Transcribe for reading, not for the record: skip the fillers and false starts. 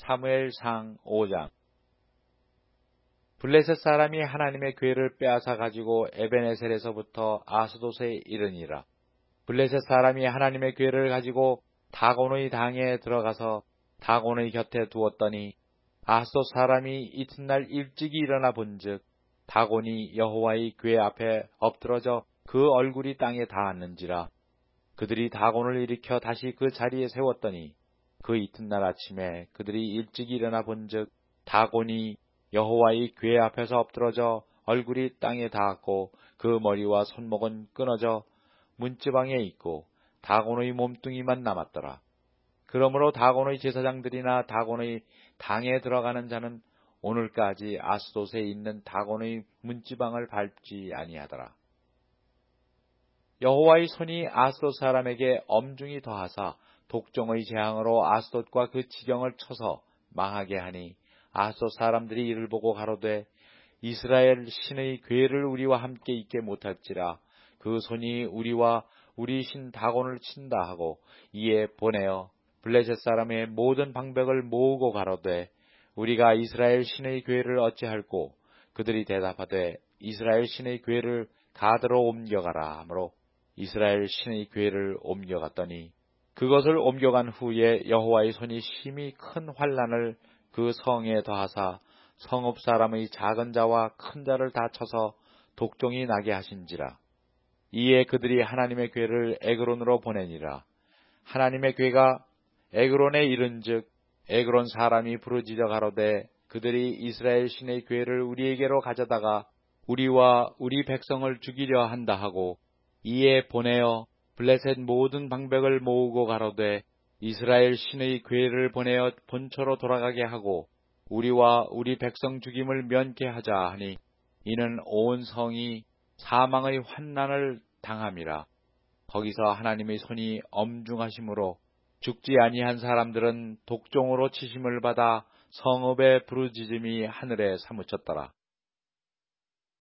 사무엘상 5장. 블레셋 사람이 하나님의 궤를 빼앗아 가지고 에베네셀에서부터 아스돗에 이르니라. 블레셋 사람이 하나님의 궤를 가지고 다곤의 당에 들어가서 다곤의 곁에 두었더니 아스돗 사람이 이튿날 일찍이 일어나 본즉 다곤이 여호와의 궤 앞에 엎드러져 그 얼굴이 땅에 닿았는지라. 그들이 다곤을 일으켜 다시 그 자리에 세웠더니 그 이튿날 아침에 그들이 일찍이 일어나 본즉 다곤이 여호와의 궤 앞에서 엎드러져 얼굴이 땅에 닿았고 그 머리와 손목은 끊어져 문지방에 있고 다곤의 몸뚱이만 남았더라. 그러므로 다곤의 제사장들이나 다곤의 당에 들어가는 자는 오늘까지 아스돗에 있는 다곤의 문지방을 밟지 아니하더라. 여호와의 손이 아스돗 사람에게 엄중히 더하사 독종의 재앙으로 아스돗과 그 지경을 쳐서 망하게 하니 아스돗 사람들이 이를 보고 가로되 이스라엘 신의 궤를 우리와 함께 있게 못할지라. 그 손이 우리와 우리 신 다곤을 친다 하고 이에 보내어 블레셋 사람의 모든 방백을 모으고 가로되 우리가 이스라엘 신의 궤를 어찌할꼬. 그들이 대답하되 이스라엘 신의 궤를 가드로 옮겨가라 하므로 이스라엘 신의 궤를 옮겨갔더니 그것을 옮겨간 후에 여호와의 손이 심히 큰 환난을 그 성에 더하사 성읍 사람의 작은 자와 큰 자를 다 쳐서 독종이 나게 하신지라. 이에 그들이 하나님의 궤를 에그론으로 보내니라. 하나님의 궤가 에그론에 이른즉 에그론 사람이 부르짖어 가로되 그들이 이스라엘 신의 궤를 우리에게로 가져다가 우리와 우리 백성을 죽이려 한다 하고 이에 보내어 블레셋 모든 방백을 모으고 가로되 이스라엘 신의 궤를 보내어 본초로 돌아가게 하고 우리와 우리 백성 죽임을 면케 하자 하니 이는 온 성이 사망의 환난을 당함이라. 거기서 하나님의 손이 엄중하심으로 죽지 아니한 사람들은 독종으로 치심을 받아 성읍의 부르짖음이 하늘에 사무쳤더라.